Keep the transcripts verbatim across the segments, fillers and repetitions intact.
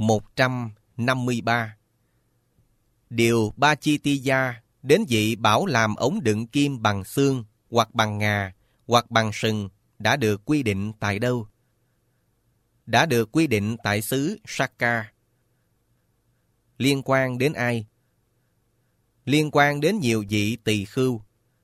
một trăm năm mươi ba. Điều Bachitiya đến vị bảo làm ống đựng kim bằng xương hoặc bằng ngà hoặc bằng sừng đã được quy định tại đâu? Đã được quy định tại xứ Sakka. Liên quan đến ai? Liên quan đến nhiều vị tỳ khưu.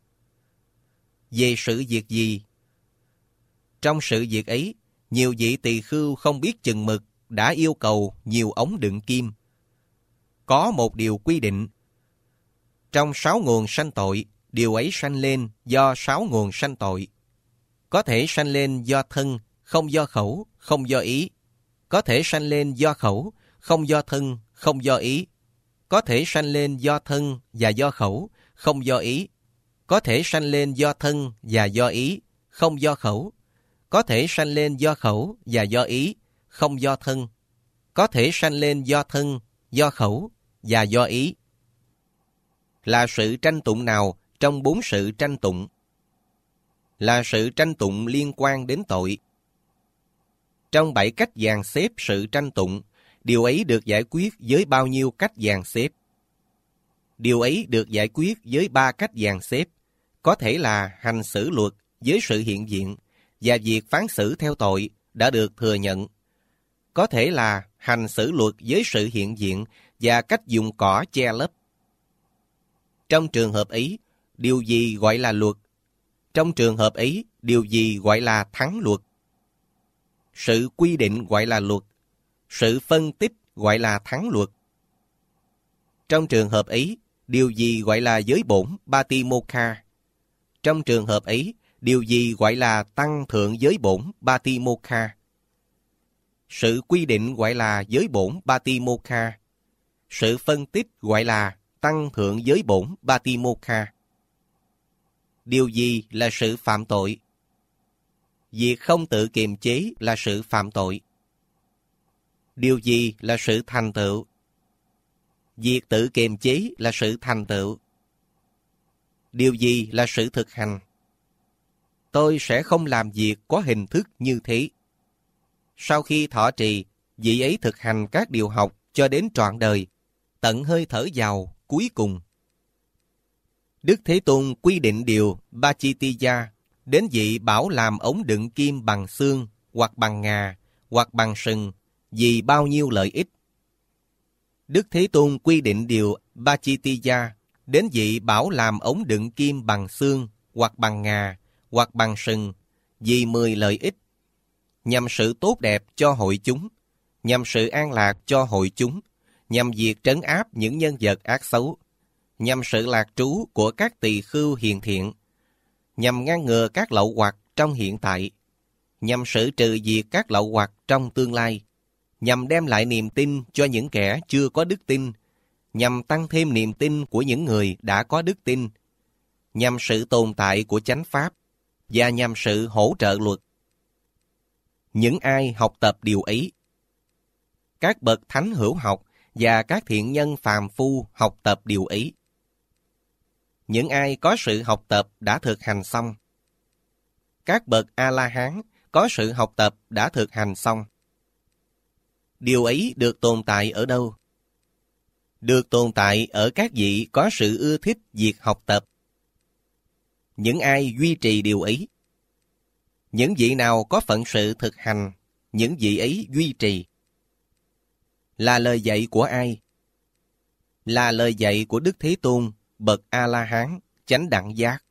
Về sự việc gì? Trong sự việc ấy, nhiều vị tỳ khưu không biết chừng mực đã yêu cầu nhiều ống đựng kim. Có một điều quy định. Trong sáu nguồn sanh tội, điều ấy sanh lên do sáu nguồn sanh tội. Có thể sanh lên do thân, không do khẩu, không do ý. Có thể sanh lên do khẩu, không do thân, không do ý. Có thể sanh lên do thân và do khẩu, không do ý. Có thể sanh lên do thân và do ý, không do khẩu. Có thể sanh lên do khẩu và do ý, không do thân. Có thể sanh lên do thân, do khẩu và do ý. Là sự tranh tụng nào trong bốn sự tranh tụng? Là sự tranh tụng liên quan đến tội. Trong bảy cách dàn xếp sự tranh tụng, điều ấy được giải quyết với bao nhiêu cách dàn xếp? Điều ấy được giải quyết với ba cách dàn xếp. Có thể là hành xử luật với sự hiện diện và việc phán xử theo tội đã được thừa nhận. Có thể là hành xử luật với sự hiện diện và cách dùng cỏ che lấp. Trong trường hợp ấy, điều gì gọi là luật? Trong trường hợp ấy, điều gì gọi là thắng luật? Sự quy định gọi là luật. Sự phân tích gọi là thắng luật. Trong trường hợp ấy, điều gì gọi là giới bổn Patimokkha? Trong trường hợp ấy, điều gì gọi là tăng thượng giới bổn Patimokkha? Sự quy định gọi là giới bổn Patimokkha. Sự phân tích gọi là tăng thượng giới bổn Patimokkha. Điều gì là sự phạm tội? Việc không tự kiềm chế là sự phạm tội. Điều gì là sự thành tựu? Việc tự kiềm chế là sự thành tựu. Điều gì là sự thực hành? Tôi sẽ không làm việc có hình thức như thế. Sau khi thọ trì, vị ấy thực hành các điều học cho đến trọn đời, tận hơi thở vào cuối cùng. Đức Thế Tôn quy định điều Bachitiya đến vị bảo làm ống đựng kim bằng xương hoặc bằng ngà hoặc bằng sừng vì bao nhiêu lợi ích. Đức Thế Tôn quy định điều Bachitiya đến vị bảo làm ống đựng kim bằng xương hoặc bằng ngà hoặc bằng sừng vì mười lợi ích, nhằm sự tốt đẹp cho hội chúng, nhằm sự an lạc cho hội chúng, nhằm việc trấn áp những nhân vật ác xấu, nhằm sự lạc trú của các tỳ khưu hiền thiện, nhằm ngăn ngừa các lậu hoặc trong hiện tại, nhằm xử trừ diệt các lậu hoặc trong tương lai, nhằm đem lại niềm tin cho những kẻ chưa có đức tin, nhằm tăng thêm niềm tin của những người đã có đức tin, nhằm sự tồn tại của chánh pháp, và nhằm sự hỗ trợ luật. Những ai học tập điều ấy? Các bậc thánh hữu học và các thiện nhân phàm phu học tập điều ấy. Những ai có sự học tập đã thực hành xong. Các bậc A-la-hán có sự học tập đã thực hành xong. Điều ấy được tồn tại ở đâu? Được tồn tại ở các vị có sự ưa thích việc học tập. Những ai duy trì điều ấy? Những vị nào có phận sự thực hành, những vị ấy duy trì. Là lời dạy của ai? Là lời dạy của Đức Thế Tôn, bậc A-la-hán, chánh đẳng giác.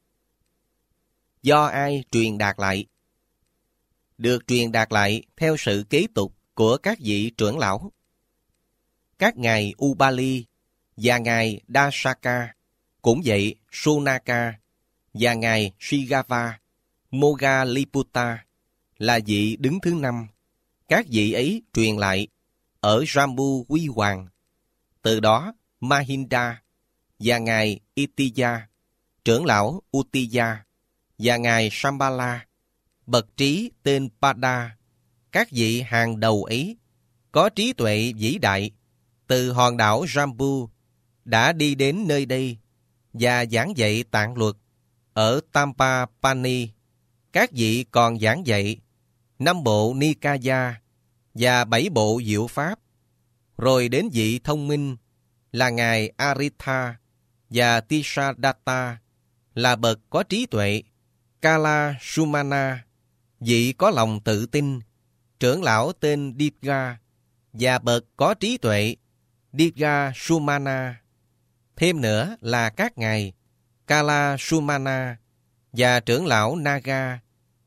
Do ai truyền đạt lại? Được truyền đạt lại theo sự kế tục của các vị trưởng lão. Các ngài Ubali và ngài Dasaka, cũng vậy Sunaka và ngài Shigava, Moggaliputta là vị đứng thứ năm. Các vị ấy truyền lại ở Jambu Huy Hoàng. Từ đó Mahinda và ngài Itiya, trưởng lão Uttiya và ngài Shambhala, bậc trí tên Pada, các vị hàng đầu ấy có trí tuệ vĩ đại, từ hòn đảo Jambu đã đi đến nơi đây và giảng dạy tạng luật. Ở Tampapani, các vị còn giảng dạy năm bộ Nikaya và bảy bộ diệu pháp. Rồi đến vị thông minh là Ngài Aritha và Tisadatta là bậc có trí tuệ. Kala Sumana, vị có lòng tự tin, trưởng lão tên Dibga và bậc có trí tuệ Dibga Sumana. Thêm nữa là các ngài Kala Sumana và trưởng lão Naga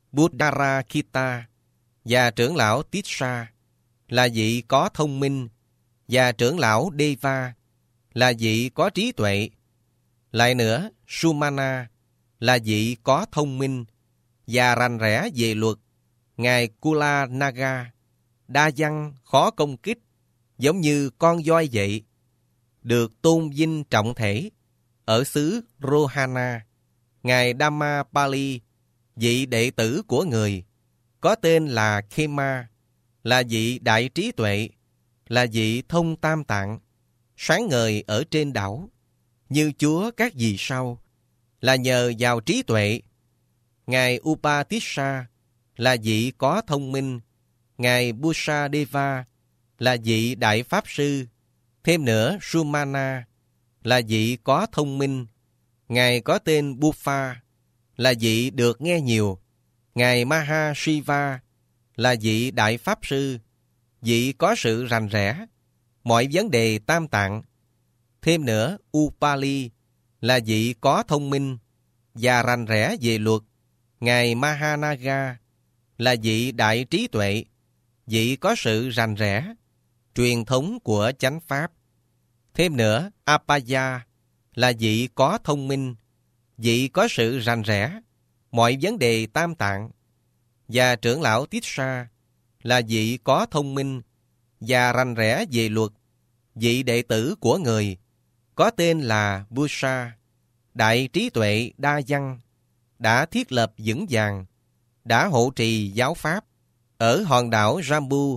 Buddharakita và trưởng lão Tissa là vị có thông minh, và trưởng lão Deva là vị có trí tuệ. Lại nữa, Sumana là vị có thông minh và rành rẽ về luật. Ngài Kula Naga đa văn khó công kích, giống như con voi vậy, được tôn vinh trọng thể ở xứ Rohana. Ngài Dhammapali, vị đệ tử của người, có tên là Khema, là vị đại trí tuệ, là vị thông tam tạng, sáng ngời ở trên đảo, như chúa các vì sao, là nhờ vào trí tuệ. Ngài Upatissa là vị có thông minh. Ngài Busadeva là vị đại pháp sư. Thêm nữa, Sumana là vị có thông minh. Ngài có tên Buffa là vị được nghe nhiều. Ngài Mahashiva là vị đại pháp sư, vị có sự rành rẽ mọi vấn đề tam tạng. Thêm nữa, Upali là vị có thông minh và rành rẽ về luật. Ngài Mahanaga là vị đại trí tuệ, vị có sự rành rẽ truyền thống của chánh pháp. Thêm nữa, Apaya là vị có thông minh, vị có sự rành rẽ mọi vấn đề tam tạng. Và trưởng lão Tissa là vị có thông minh và rành rẽ về luật, vị đệ tử của người, có tên là Busa, đại trí tuệ đa văn, đã thiết lập vững vàng, đã hộ trì giáo pháp ở hòn đảo Jambu.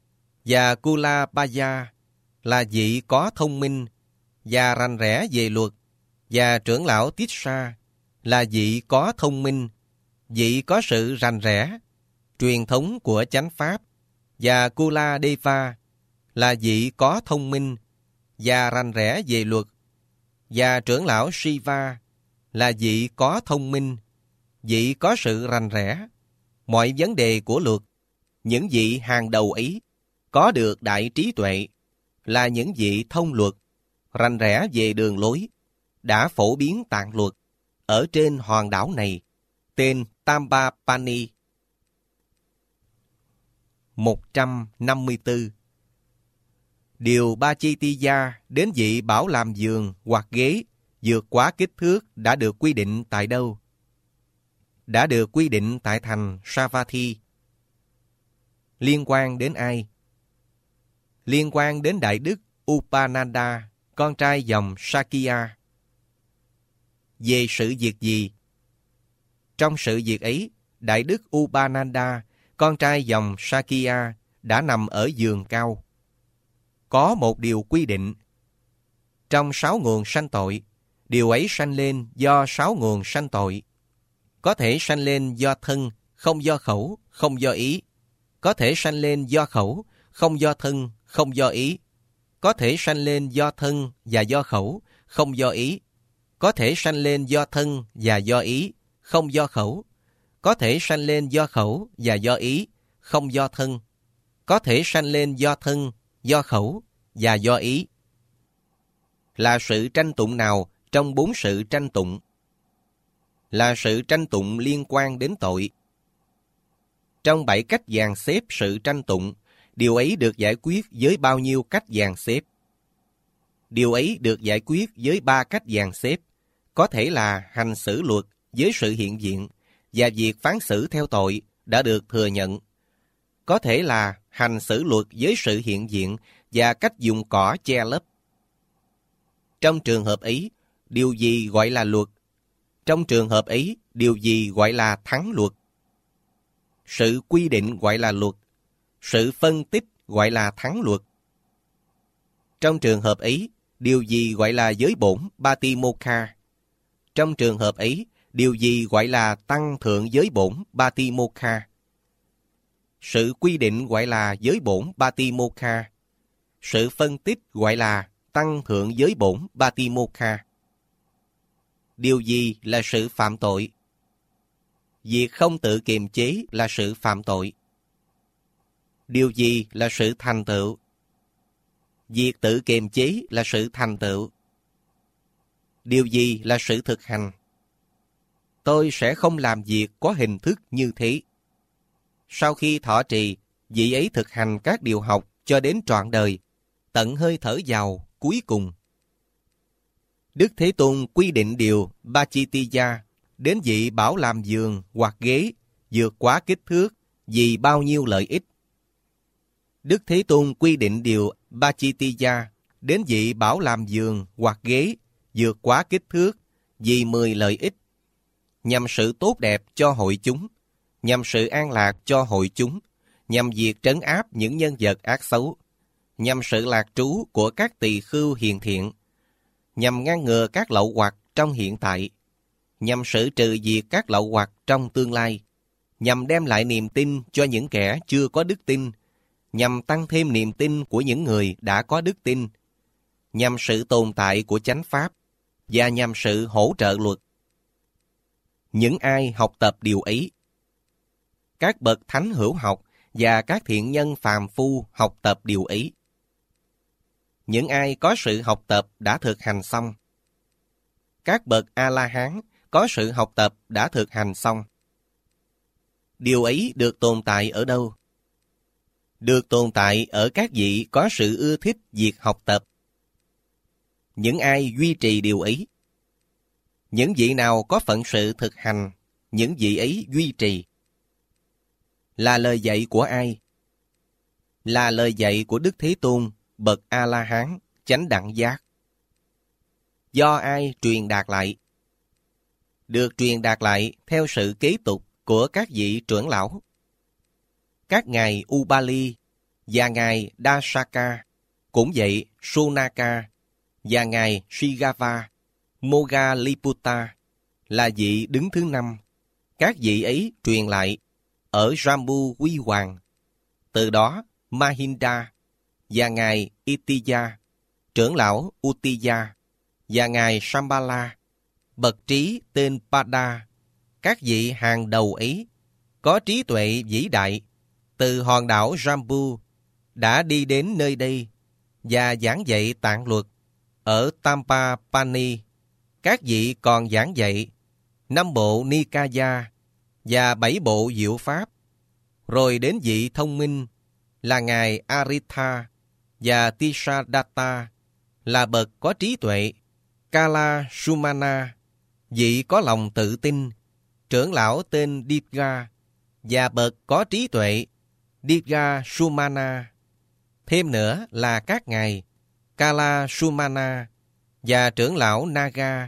Và Kulabaya là vị có thông minh và rành rẽ về luật. Và trưởng lão Tissa là vị có thông minh, vị có sự rành rẽ truyền thống của chánh pháp. Và Kuladeva là vị có thông minh và rành rẽ về luật. Và trưởng lão Shiva là vị có thông minh, vị có sự rành rẽ mọi vấn đề của luật. Những vị hàng đầu ấy có được đại trí tuệ, là những vị thông luật, rành rẽ về đường lối, đã phổ biến tạng luật ở trên hòn đảo này, tên Tambapani. một trăm năm mươi tư. Điều Bachitiya đến vị bảo làm giường hoặc ghế vượt quá kích thước đã được quy định tại đâu? Đã được quy định tại thành Savatthi. Liên quan đến ai? Liên quan đến Đại Đức Upananda, con trai dòng Sakya. Về sự việc gì? Trong sự việc ấy, Đại Đức Upananda, con trai dòng Sakya, đã nằm ở giường cao. Có một điều quy định. Trong sáu nguồn sanh tội, điều ấy sanh lên do sáu nguồn sanh tội. Có thể sanh lên do thân, không do khẩu, không do ý. Có thể sanh lên do khẩu, không do thân, không do ý. Có thể sanh lên do thân và do khẩu, không do ý. Có thể sanh lên do thân và do ý, không do khẩu. Có thể sanh lên do khẩu và do ý, không do thân. Có thể sanh lên do thân, do khẩu và do ý. Là sự tranh tụng nào trong bốn sự tranh tụng? Là sự tranh tụng liên quan đến tội. Trong bảy cách dàn xếp sự tranh tụng, điều ấy được giải quyết với bao nhiêu cách dàn xếp? Điều ấy được giải quyết với ba cách dàn xếp, có thể là hành xử luật với sự hiện diện và việc phán xử theo tội đã được thừa nhận. Có thể là hành xử luật với sự hiện diện và cách dùng cỏ che lấp. Trong trường hợp ấy, điều gì gọi là luật? Trong trường hợp ấy, điều gì gọi là thắng luật? Sự quy định gọi là luật. Sự phân tích gọi là thắng luật. Trong trường hợp ấy, điều gì gọi là giới bổn Patimokkha? Trong trường hợp ấy, điều gì gọi là tăng thượng giới bổn Patimokkha? Sự quy định gọi là giới bổn Patimokkha. Sự phân tích gọi là tăng thượng giới bổn Patimokkha. Điều gì là sự phạm tội? Việc không tự kiềm chế là sự phạm tội. Điều gì là sự thành tựu? Việc tự kiềm chế là sự thành tựu. Điều gì là sự thực hành? Tôi sẽ không làm việc có hình thức như thế. Sau khi thọ trì, vị ấy thực hành các điều học cho đến trọn đời, tận hơi thở vào cuối cùng. Đức Thế Tôn quy định điều Pachitiya đến vị bảo làm giường hoặc ghế vượt quá kích thước vì bao nhiêu lợi ích. Đức Thế Tôn quy định điều Pachitiya đến vị bảo làm giường hoặc ghế vượt quá kích thước vì mười lợi ích, nhằm sự tốt đẹp cho hội chúng, nhằm sự an lạc cho hội chúng, nhằm việc trấn áp những nhân vật ác xấu, nhằm sự lạc trú của các tỳ khưu hiền thiện, nhằm ngăn ngừa các lậu hoặc trong hiện tại, nhằm xử trừ diệt các lậu hoặc trong tương lai, nhằm đem lại niềm tin cho những kẻ chưa có đức tin, nhằm tăng thêm niềm tin của những người đã có đức tin, nhằm sự tồn tại của chánh pháp, và nhằm sự hỗ trợ luật. Những ai học tập điều ấy, các bậc thánh hữu học và các thiện nhân phàm phu học tập điều ấy. Những ai có sự học tập đã thực hành xong. Các bậc A-la-hán có sự học tập đã thực hành xong. Điều ấy được tồn tại ở đâu? Được tồn tại ở các vị có sự ưa thích việc học tập. Những ai duy trì điều ấy. Những vị nào có phận sự thực hành, những vị ấy duy trì. Là lời dạy của ai? Là lời dạy của Đức Thế Tôn, bậc A-la-hán, chánh đẳng giác. Do ai truyền đạt lại? Được truyền đạt lại theo sự kế tục của các vị trưởng lão. Các ngài Ubali và ngài Dasaka, cũng vậy Sunaka và ngài Shigava, Moggaliputta là vị đứng thứ năm. Các vị ấy truyền lại ở Jambu Huy Hoàng. Từ đó Mahinda và ngài Itiya, trưởng lão Uttiya, và ngài Shambhala, bậc trí tên Pada, các vị hàng đầu ấy có trí tuệ vĩ đại, từ hòn đảo Jambu đã đi đến nơi đây và giảng dạy tạng luật. Ở Tampapani, các vị còn giảng dạy năm bộ Nikaya và bảy bộ diệu pháp. Rồi đến vị thông minh là ngài Aritha và Tisadatta là bậc có trí tuệ. Kala Sumana, vị có lòng tự tin, trưởng lão tên Dipga và bậc có trí tuệ Dipga Sumana. Thêm nữa là các ngài Kala Sumana và trưởng lão Naga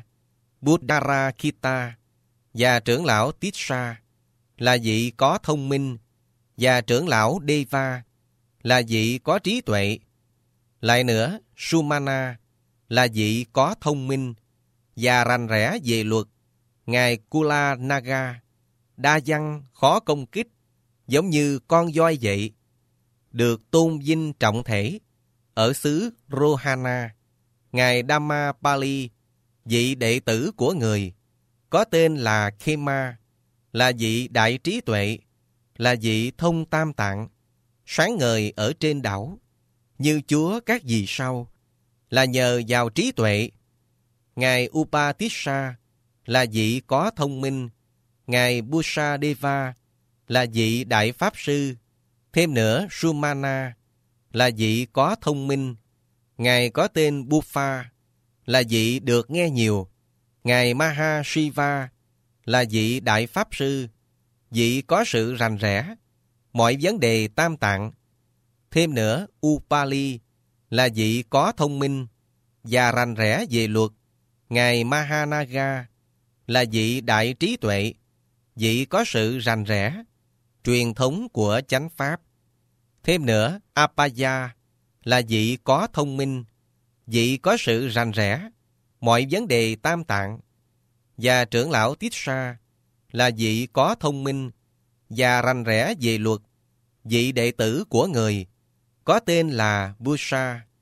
Buddharakita và trưởng lão Tissa là vị có thông minh, và trưởng lão Deva là vị có trí tuệ. Lại nữa, Sumana là vị có thông minh và rành rẽ về luật. Ngài Kula Naga đa văn khó công kích, giống như con voi vậy, được tôn vinh trọng thể. Ở xứ Rohana, ngài Dhammapali, vị đệ tử của người, có tên là Khema, là vị đại trí tuệ, là vị thông tam tạng, sáng ngời ở trên đảo, như Chúa các vì sao, là nhờ vào trí tuệ. Ngài Upatissa là vị có thông minh. Ngài Busadeva là vị đại pháp sư. Thêm nữa, Sumana là vị có thông minh. Ngài có tên Buffa là vị được nghe nhiều. Ngài Mahashiva là vị đại pháp sư, vị có sự rành rẽ mọi vấn đề tam tạng. Thêm nữa, Upali là vị có thông minh và rành rẽ về luật. Ngài Mahanaga là vị đại trí tuệ, vị có sự rành rẽ truyền thống của chánh pháp. Thêm nữa, Apaya là vị có thông minh, vị có sự rành rẽ mọi vấn đề tam tạng. Và trưởng lão Tissa là vị có thông minh và rành rẽ về luật, vị đệ tử của người, có tên là Busa.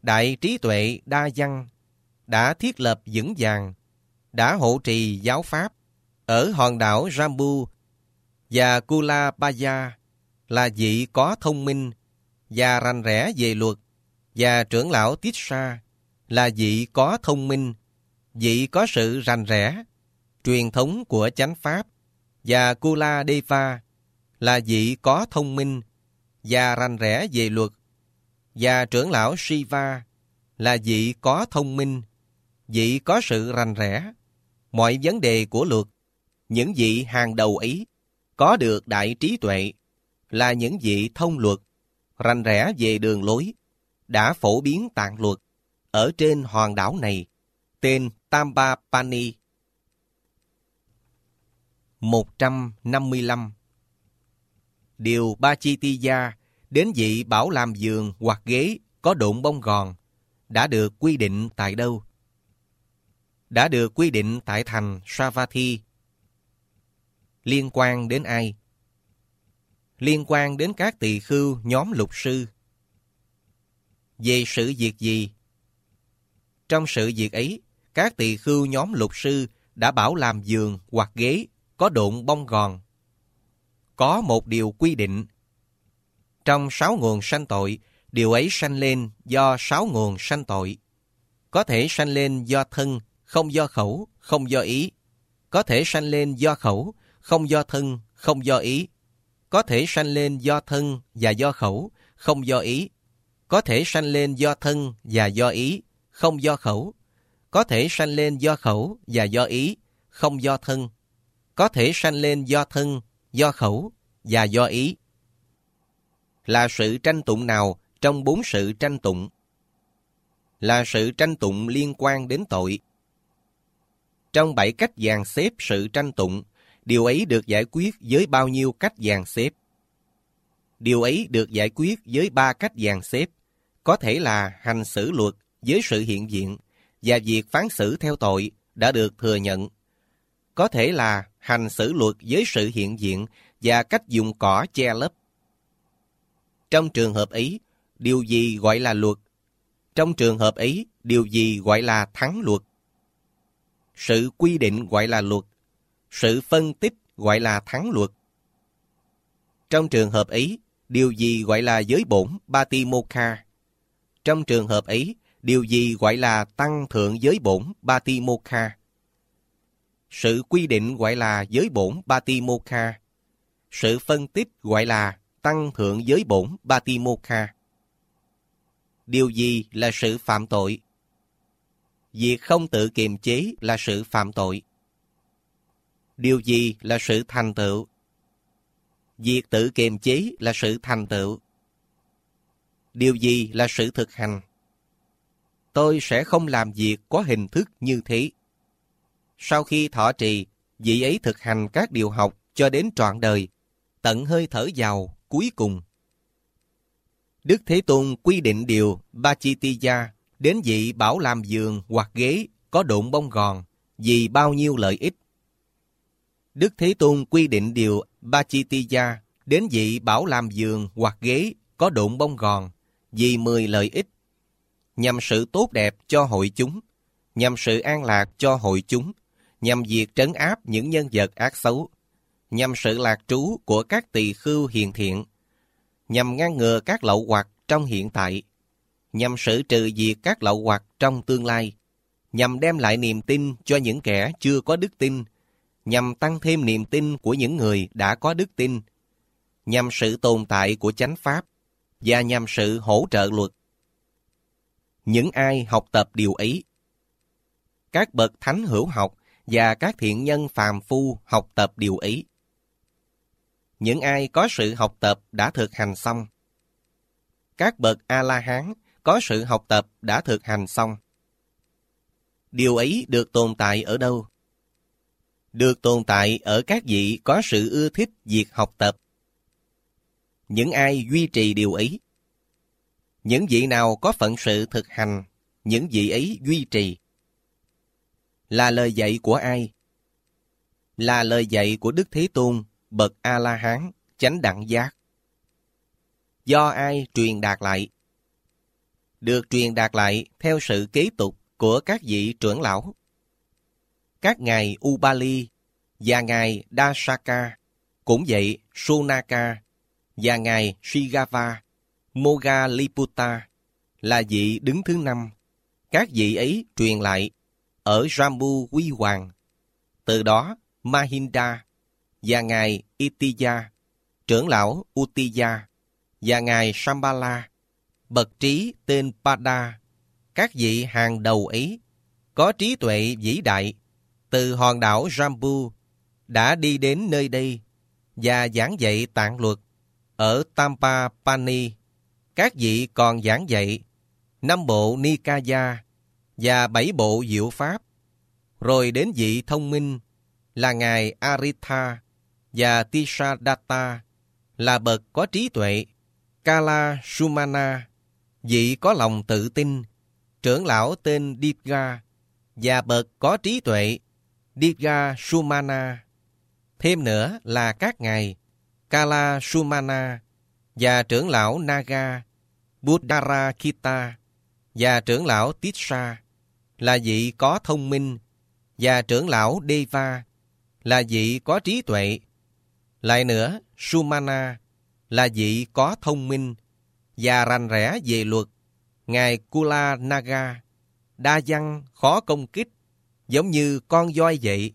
đại trí tuệ đa văn, đã thiết lập vững vàng, đã hộ trì giáo pháp ở hòn đảo Jambu và Kulabaya, là vị có thông minh và rành rẽ về luật, và trưởng lão Tissa là vị có thông minh, vị có sự rành rẽ, truyền thống của chánh pháp, và Kuladeva là vị có thông minh và rành rẽ về luật, và trưởng lão Shiva là vị có thông minh, vị có sự rành rẽ mọi vấn đề của luật. Những vị hàng đầu ấy có được đại trí tuệ, là những vị thông luật, rành rẽ về đường lối, đã phổ biến tạng luật ở trên hòn đảo này, tên Tambapani. một trăm năm mươi lăm. Điều Bachitiya đến vị bảo làm giường hoặc ghế có độn bông gòn đã được quy định tại đâu? Đã được quy định tại thành Savatthi. Liên quan đến ai? Liên quan đến các tỳ khưu nhóm lục sư. Về sự việc gì? Trong sự việc ấy, các tỳ khưu nhóm lục sư đã bảo làm giường hoặc ghế có độn bông gòn. Có một điều quy định. Trong sáu nguồn sanh tội, điều ấy sanh lên do sáu nguồn sanh tội. Có thể sanh lên do thân, không do khẩu, không do ý. Có thể sanh lên do khẩu, không do thân, không do ý. Có thể sanh lên do thân và do khẩu, không do ý. Có thể sanh lên do thân và do ý, không do khẩu. Có thể sanh lên do khẩu và do ý, không do thân. Có thể sanh lên do thân, do khẩu và do ý. Là sự tranh tụng nào trong bốn sự tranh tụng? Là sự tranh tụng liên quan đến tội. Trong bảy cách dàn xếp sự tranh tụng, điều ấy được giải quyết với bao nhiêu cách dàn xếp? Điều ấy được giải quyết với ba cách dàn xếp, có thể là hành xử luật với sự hiện diện, và việc phán xử theo tội đã được thừa nhận. Có thể là hành xử luật với sự hiện diện và cách dùng cỏ che lấp. Trong trường hợp ấy, điều gì gọi là luật? Trong trường hợp ấy, điều gì gọi là thắng luật? Sự quy định gọi là luật. Sự phân tích gọi là thắng luật. Trong trường hợp ấy, điều gì gọi là giới bổn Batimokha? Trong trường hợp ấy, điều gì gọi là tăng thượng giới bổn Batimokha? Sự quy định gọi là giới bổn Batimokha. Sự phân tích gọi là tăng thượng giới bổn Batimokha. Điều gì là sự phạm tội? Việc không tự kiềm chế là sự phạm tội. Điều gì là sự thành tựu? Việc tự kiềm chế là sự thành tựu. Điều gì là sự thực hành? Tôi sẽ không làm việc có hình thức như thế. Sau khi thọ trì, vị ấy thực hành các điều học cho đến trọn đời, tận hơi thở vào cuối cùng. Đức Thế Tôn quy định điều Bachitiya đến vị bảo làm giường hoặc ghế có độn bông gòn vì bao nhiêu lợi ích. Đức Thế Tôn quy định điều Bachitiya đến vị bảo làm giường hoặc ghế có độn bông gòn vì mười lợi ích, nhằm sự tốt đẹp cho hội chúng, nhằm sự an lạc cho hội chúng, nhằm việc trấn áp những nhân vật ác xấu, nhằm sự lạc trú của các tỳ khưu hiền thiện, nhằm ngăn ngừa các lậu hoặc trong hiện tại, nhằm xử trừ diệt các lậu hoặc trong tương lai, nhằm đem lại niềm tin cho những kẻ chưa có đức tin, nhằm tăng thêm niềm tin của những người đã có đức tin, nhằm sự tồn tại của chánh pháp, và nhằm sự hỗ trợ luật. Những ai học tập điều ấy, các bậc thánh hữu học và các thiện nhân phàm phu học tập điều ấy. Những ai có sự học tập đã thực hành xong. Các bậc A-la-hán có sự học tập đã thực hành xong. Điều ấy được tồn tại ở đâu? Được tồn tại ở các vị có sự ưa thích việc học tập. Những ai duy trì điều ấy? Những vị nào có phận sự thực hành, những vị ấy duy trì. Là lời dạy của ai? Là lời dạy của Đức Thế Tôn, bậc A-la-hán, chánh đẳng giác. Do ai truyền đạt lại? được truyền đạt lại theo sự kế tục của các vị trưởng lão. Các ngài Ubali và ngài Dasaka, cũng vậy Sonaka và ngài Shigava, Moggalliputta là vị đứng thứ năm. Các vị ấy truyền lại ở Jambu Huy Hoàng. Từ đó Mahinda và ngài Itiya, trưởng lão Uttiya và ngài Shambhala, bậc trí tên Pada, các vị hàng đầu ấy có trí tuệ vĩ đại, từ hòn đảo Jambu đã đi đến nơi đây và giảng dạy tạng luật ở Tampapani. Các vị còn giảng dạy năm bộ Nikaya và bảy bộ diệu pháp. Rồi đến vị thông minh là ngài Aritha và Tisadatta là bậc có trí tuệ. Kala Sumana, vị có lòng tự tin, trưởng lão tên Dipga và bậc có trí tuệ Dipga Sumana. Thêm nữa là các ngài Kala Sumana và trưởng lão Naga Buddharakita và trưởng lão Tissa là vị có thông minh, và trưởng lão Deva là vị có trí tuệ. Lại nữa, Sumana là vị có thông minh và rành rẽ về luật. Ngài Kula Naga đa văn khó công kích, giống như con voi vậy,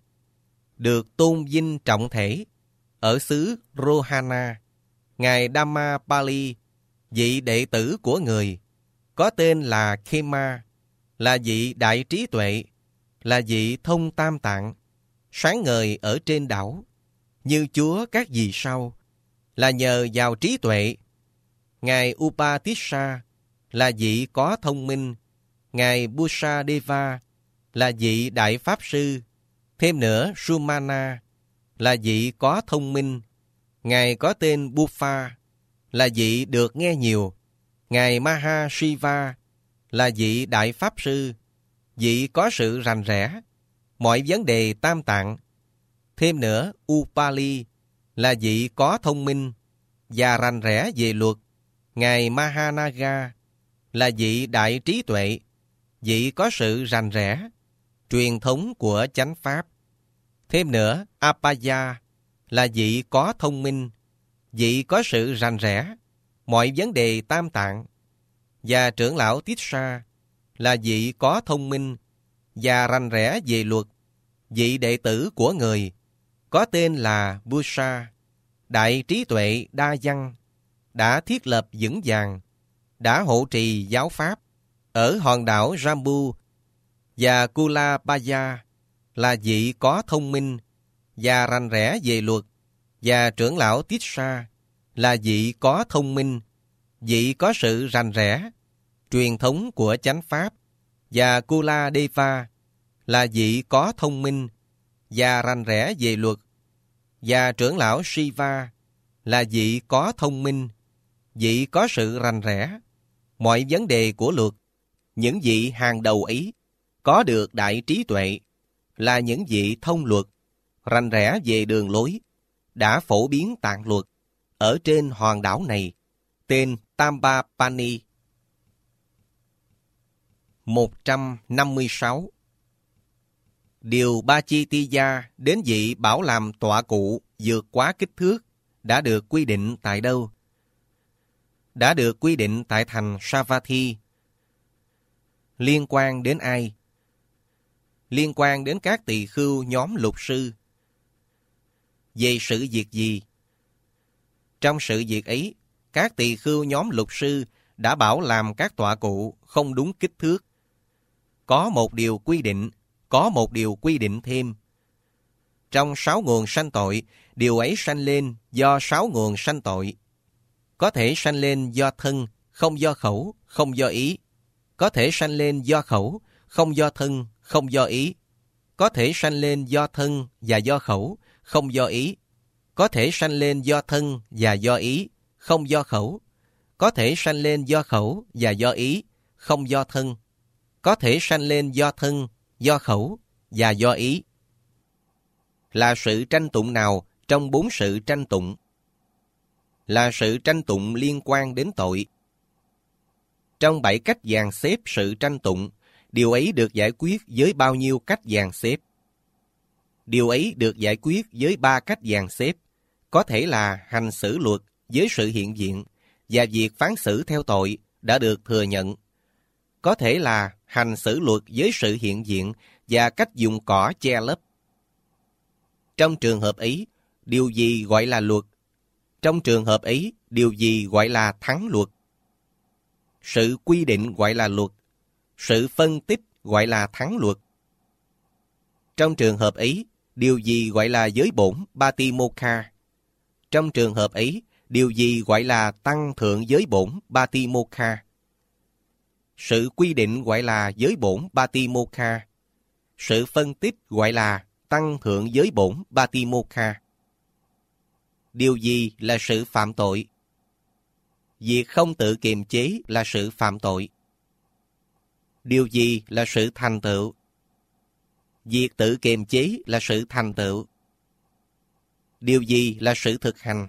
được tôn vinh trọng thể ở xứ Rohana. Ngài Dhammapali, vị đệ tử của người, có tên là Khema, là vị đại trí tuệ, là vị thông tam tạng, sáng ngời ở trên đảo, như chúa các vì sao, là nhờ vào trí tuệ. Ngài Upatissa là vị có thông minh. Ngài Busadeva là vị đại pháp sư. Thêm nữa, Sumana là vị có thông minh. Ngài có tên Buffa là vị được nghe nhiều. Ngài Mahashiva là vị đại pháp sư, vị có sự rành rẽ mọi vấn đề tam tạng. Thêm nữa, Upali là vị có thông minh và rành rẽ về luật. Ngài Mahanaga là vị đại trí tuệ, vị có sự rành rẽ truyền thống của chánh pháp. Thêm nữa, Apaya là vị có thông minh, vị có sự rành rẽ mọi vấn đề tam tạng. Và trưởng lão Tissa là vị có thông minh và rành rẽ về luật, vị đệ tử của người, có tên là Busa, đại trí tuệ đa văn, đã thiết lập vững vàng, đã hộ trì giáo pháp ở hòn đảo Jambu. Và Kulabaya là vị có thông minh và rành rẽ về luật. Và trưởng lão Tissa là vị có thông minh, vị có sự rành rẽ truyền thống của chánh pháp. Và Kuladeva là vị có thông minh và rành rẽ về luật. Và trưởng lão Shiva là vị có thông minh, vị có sự rành rẽ mọi vấn đề của luật. Những vị hàng đầu ấy có được đại trí tuệ, là những vị thông luật, rành rẽ về đường lối, đã phổ biến tạng luật ở trên hòn đảo này, tên Tampapani. một trăm năm mươi sáu. Điều Ba Chi Ti Gia đến vị bảo làm tọa cụ vượt quá kích thước đã được quy định tại đâu? Đã được quy định tại thành Savatthi. Liên quan đến ai? Liên quan đến các tỳ khưu nhóm lục sư. Về sự việc gì? Trong sự việc ấy, các tỳ khưu nhóm lục sư đã bảo làm các tọa cụ không đúng kích thước. Có một điều quy định, có một điều quy định thêm. Trong sáu nguồn sanh tội, điều ấy sanh lên do sáu nguồn sanh tội. Có thể sanh lên do thân, không do khẩu, không do ý. Có thể sanh lên do khẩu, không do thân, không do ý. Có thể sanh lên do thân và do khẩu, không do ý. Có thể sanh lên do thân và do ý, không do khẩu. Có thể sanh lên do khẩu và do ý, không do thân. Có thể sanh lên do thân, do khẩu và do ý. Là sự tranh tụng nào trong bốn sự tranh tụng? Là sự tranh tụng liên quan đến tội. Trong bảy cách dàn xếp sự tranh tụng, điều ấy được giải quyết với bao nhiêu cách dàn xếp? Điều ấy được giải quyết với ba cách dàn xếp, có thể là hành xử luật với sự hiện diện và việc phán xử theo tội đã được thừa nhận. Có thể là hành xử luật với sự hiện diện và cách dùng cỏ che lấp. Trong trường hợp ấy, điều gì gọi là luật? Trong trường hợp ấy, điều gì gọi là thắng luật? Sự quy định gọi là luật. Sự phân tích gọi là thắng luật. Trong trường hợp ấy, điều gì gọi là giới bổn Patimokkha? Trong trường hợp ấy, điều gì gọi là tăng thượng giới bổn Patimokkha? Sự quy định gọi là giới bổn Patimokkha. Sự phân tích gọi là tăng thượng giới bổn Patimokkha. Điều gì là sự phạm tội? Việc không tự kiềm chế là sự phạm tội. Điều gì là sự thành tựu? Việc tự kiềm chế là sự thành tựu. Điều gì là sự thực hành?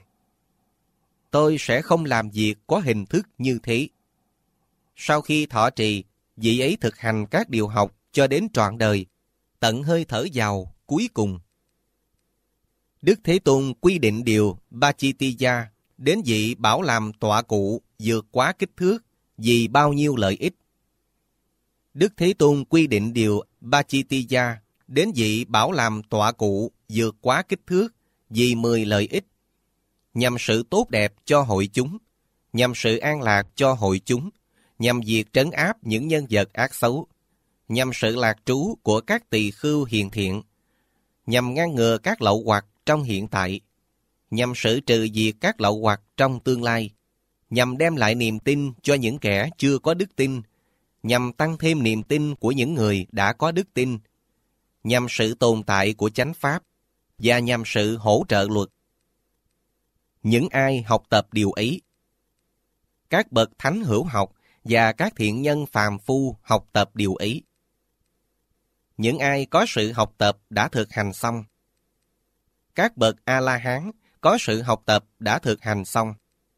Tôi sẽ không làm việc có hình thức như thế. Sau khi thọ trì, vị ấy thực hành các điều học cho đến trọn đời, tận hơi thở vào cuối cùng. Đức Thế Tôn quy định điều Pachittiya đến vị bảo làm tọa cụ vượt quá kích thước vì bao nhiêu lợi ích. Đức Thế Tôn quy định điều Pachittiya đến vị bảo làm tọa cụ vượt quá kích thước vì mười lợi ích, nhằm sự tốt đẹp cho hội chúng, nhằm sự an lạc cho hội chúng, nhằm việc trấn áp những nhân vật ác xấu, nhằm sự lạc trú của các tỳ khưu hiền thiện, nhằm ngăn ngừa các lậu hoặc trong hiện tại, nhằm xử trừ diệt các lậu hoặc trong tương lai, nhằm đem lại niềm tin cho những kẻ chưa có đức tin, nhằm tăng thêm niềm tin của những người đã có đức tin, nhằm sự tồn tại của chánh pháp, và nhằm sự hỗ trợ luật. Những ai học tập điều ấy, các bậc thánh hữu học và các thiện nhân phàm phu học tập điều ấy. Những ai có sự học tập đã thực hành xong. Các bậc A-la-hán có sự học tập đã thực hành xong.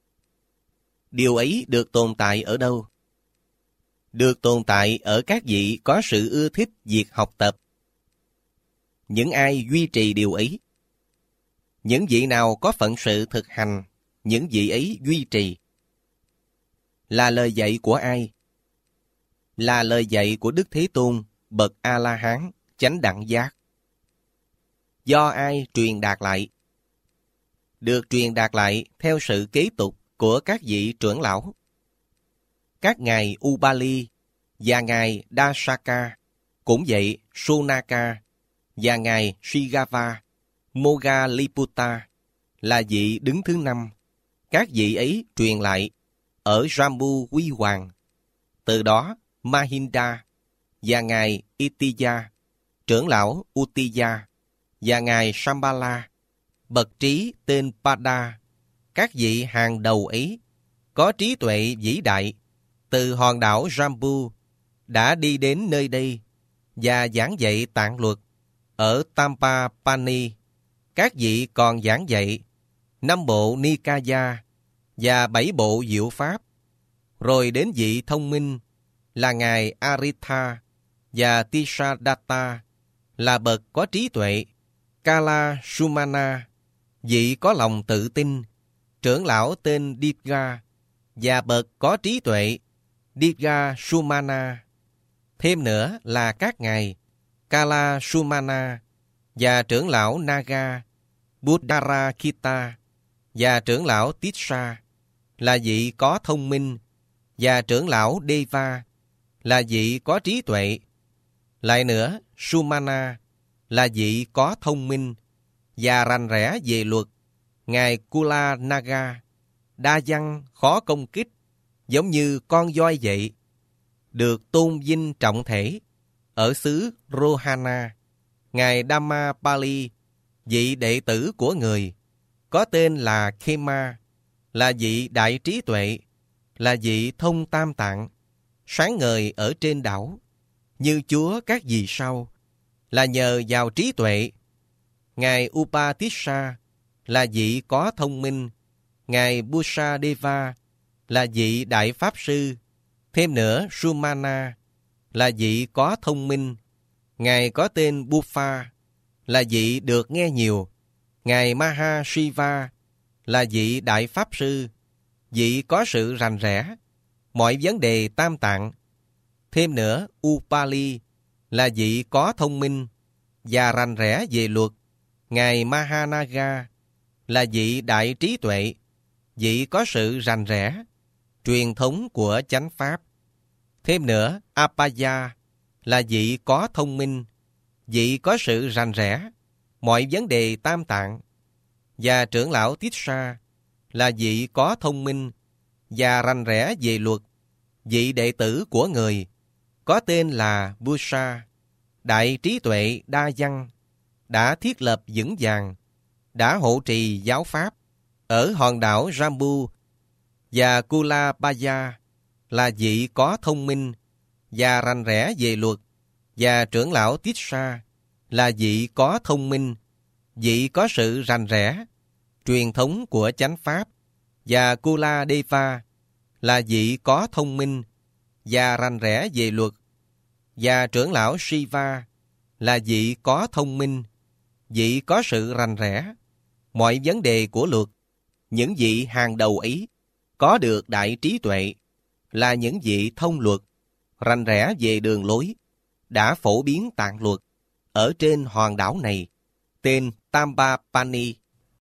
Điều ấy được tồn tại ở đâu? Được tồn tại ở các vị có sự ưa thích việc học tập. Những ai duy trì điều ấy? Những vị nào có phận sự thực hành, những vị ấy duy trì. Là lời dạy của ai? Là lời dạy của Đức Thế Tôn, bậc A-la-hán, chánh đẳng giác. Do ai truyền đạt lại? Được truyền đạt lại theo sự kế tục của các vị trưởng lão. Các ngài Ubali và ngài Dasaka, cũng vậy Sunaka và ngài Shigava, Moggaliputta là vị đứng thứ năm. Các vị ấy truyền lại ở Jambu Huy Hoàng. Từ đó Mahinda và ngài Itiya, trưởng lão Uttiya và ngài Shambhala, bậc trí tên Pada, các vị hàng đầu ấy có trí tuệ vĩ đại, từ hòn đảo Jambu đã đi đến nơi đây và giảng dạy tạng luật. Ở Tampapani, các vị còn giảng dạy năm bộ Nikaya và bảy bộ diệu pháp. Rồi đến vị thông minh là ngài Aritha và Tisadatta là bậc có trí tuệ. Kala Sumana, vị có lòng tự tin, trưởng lão tên Didga và bậc có trí tuệ Didga Sumana. Thêm nữa là các ngài Kala Sumana và trưởng lão Naga Buddharakita và trưởng lão Tissa là vị có thông minh, và trưởng lão Deva là vị có trí tuệ. Lại nữa, Sumana là vị có thông minh và rành rẽ về luật. Ngài Kula Naga đa văn khó công kích, giống như con voi vậy, được tôn vinh trọng thể. Ở xứ Rohana, ngài Dhammapali, vị đệ tử của người, có tên là Khema, là vị đại trí tuệ, là vị thông tam tạng, sáng ngời ở trên đảo, như chúa các vì sao, là nhờ vào trí tuệ. Ngài Upatissa là vị có thông minh. Ngài Busadeva là vị đại pháp sư. Thêm nữa, Sumana là vị có thông minh. Ngài có tên Buffa là vị được nghe nhiều. Ngài Mahashiva là vị đại pháp sư, vị có sự rành rẽ mọi vấn đề tam tạng. Thêm nữa, Upali là vị có thông minh và rành rẽ về luật. Ngài Mahanaga là vị đại trí tuệ, vị có sự rành rẽ truyền thống của chánh pháp. Thêm nữa, Apaya là vị có thông minh, vị có sự rành rẽ mọi vấn đề tam tạng. Và trưởng lão Tissa là vị có thông minh và rành rẽ về luật, vị đệ tử của người có tên là Busa, đại trí tuệ đa văn, đã thiết lập vững vàng, đã hộ trì giáo pháp ở hòn đảo Jambu. Và Kulabaya là vị có thông minh và rành rẽ về luật, và trưởng lão Tissa là vị có thông minh, vị có sự rành rẽ truyền thống của chánh pháp. Và Kuladeva là vị có thông minh và rành rẽ về luật, và trưởng lão Shiva là vị có thông minh, vị có sự rành rẽ mọi vấn đề của luật. Những vị hàng đầu ấy có được đại trí tuệ, là những vị thông luật, rành rẽ về đường lối, đã phổ biến tạng luật ở trên hòn đảo này, tên Tambapani.